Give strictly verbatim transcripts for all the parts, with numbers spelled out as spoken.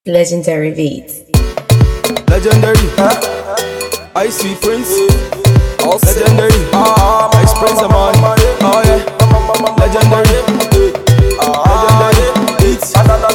Legendary Beats. Legendary, huh? I see Prince. All legendary, ah, my Prince of man. Oh yeah, legendary, legendary beats.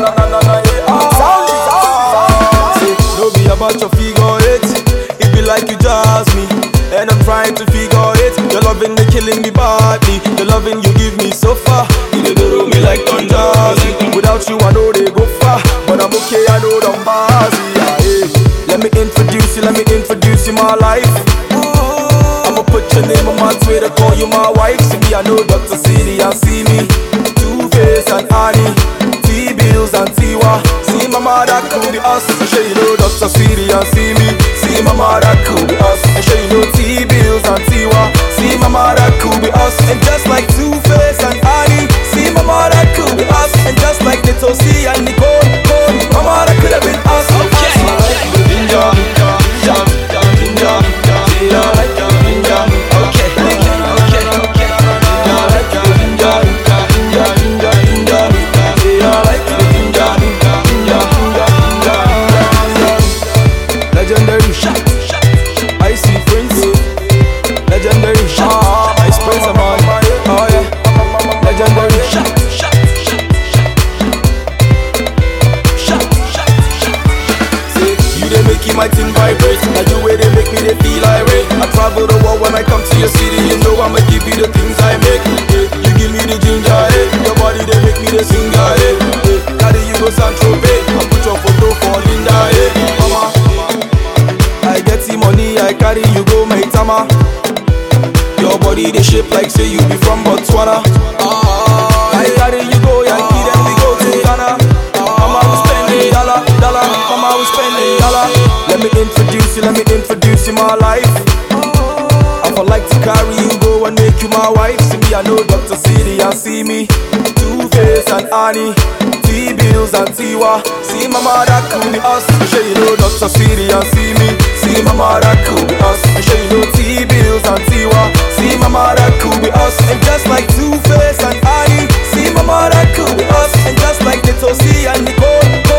Say, no be about your figure eight. It be like you jazz me, and I'm trying to figure it. Your loving they killing me badly. The loving you give me so far, you dey do me like Tonjazi. Without you I know they go far, but I'm okay. I know them bars. Yeah, yeah. Let me introduce you, let me introduce you my life. I'ma put your name on my Twitter, call you my wife. See me, I know Doctor City and see me. Two-Face and Annie, T-Bills and Tiwa. See my mother could be us. I'm sure you know Doctor City and see me. See my mother could be us. I'm sure you know T-Bills and Tiwa. See my mother could be us. And just like Two-Face and Annie, see my mother could be us. And just like Nito C and Nicole, Cole, my mother could have been us. Okay, Ninja, Ninja, Ninja, Ninja. Legendary, I see Prince. Legendary, I Prince of man. Oh yeah, legendary. Say you they make my thing vibrate. Now you way they make me they feel irate. I travel the world when I come to your city. You know I'ma give you the things I make. You give me the ginger, eh? Your body they make me the singer, eh? Carry you go San Tropez. I put your photo for Linda, eh? Mama. I get the money, I carry you go Maitama. Your body they shape like say you be from Botswana. I carry you go Yankee, then we go to Ghana. Mama we spend a dollar, dollar. Mama we spend a dollar. Let me introduce you, let me introduce you my life. I for like to carry you go and make you my wife. See me, I know Doctor City and see me. Two-Face and Annie, T-Bills and Tiwa. See my mother could be us. I'm sure you know Doctor City and see me. See my mother could be us. I'm sure you know T-Bills and Tiwa. See my mother could be us. And just like Two-Face and Annie, see my mother could be us. And just like Nito C and Nicole,